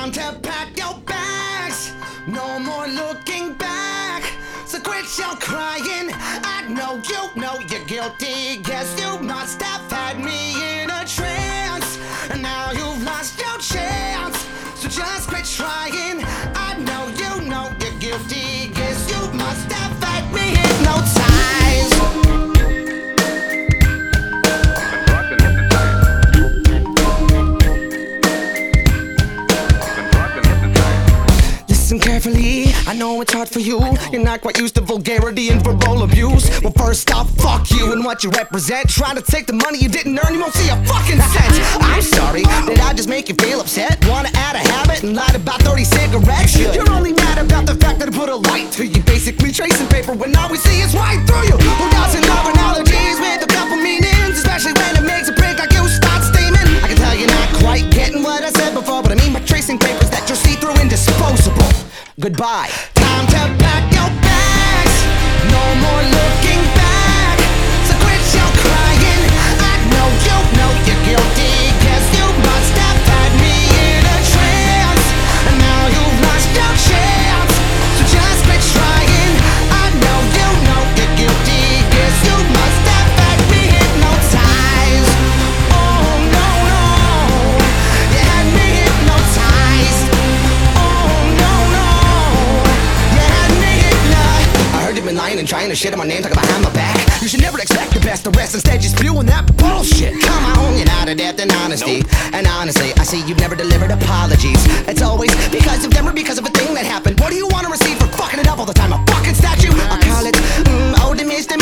Time to pack your bags, no more looking back. So quit your crying, I know you're guilty. Guess you must have had me in a trance, and now you've lost your chance. So just quit trying, I know you're guilty. Guess you must have had me hypnotized. Listen carefully, I know it's hard for you. You're not quite used to vulgarity and verbal abuse. Well, first off, fuck you and what you represent. Trying to take the money you didn't earn, you won't see a fucking cent. I'm sorry, did I just make you feel upset? Wanna add a habit and lied about 30 cigarettes? You're only mad about the fact that I put a light to you. Basically tracing paper when all we see is right through you. Who doesn't love analogies with a couple meanings? Especially when it makes a prick like you start steaming. I can tell you're not quite getting what I said before, but I mean by tracing papers that you're see-through and disposable. Goodbye. Time to pack your bags, no more looking back. So quit your crying, I know you're guilty. Guess you must have had me in a trance, and now you've lost your chance. So just quit trying, I know you're guilty. Guess you must have had me hypnotized. Oh no, you had me hypnotized. Been lying and trying to shit on my name, talking behind my back. You should never expect the best of rest, instead you're spewing that bullshit. Come on, you're out of depth and honesty. And honestly, I see you've never delivered apologies. It's always because of them or because of a thing that happened. What do you want to receive for fucking it up all the time? A fucking statue? I call it old and misdemeanor.